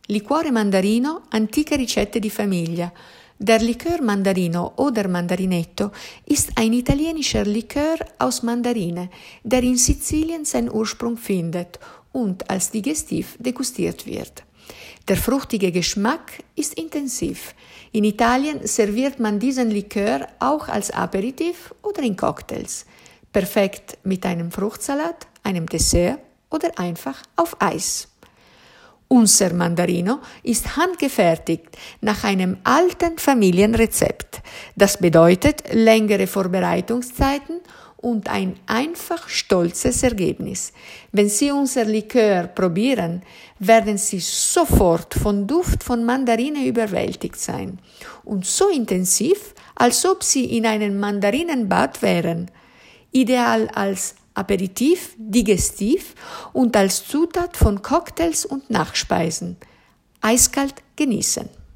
Liquore Mandarino, antiche Ricette di Familie. Der Likör Mandarino oder Mandarinetto ist ein italienischer Likör aus Mandarine, der in Sizilien seinen Ursprung findet und als digestiv degustiert wird. Der fruchtige Geschmack ist intensiv. In Italien serviert man diesen Likör auch als Aperitif oder in Cocktails. Perfekt mit einem Fruchtsalat, einem Dessert oder einfach auf Eis. Unser Mandarino ist handgefertigt nach einem alten Familienrezept. Das bedeutet längere Vorbereitungszeiten und ein einfach stolzes Ergebnis. Wenn Sie unser Likör probieren, werden Sie sofort vom Duft von Mandarine überwältigt sein. Und so intensiv, als ob Sie in einem Mandarinenbad wären. Ideal als Aperitif, digestiv und als Zutat von Cocktails und Nachspeisen. Eiskalt genießen.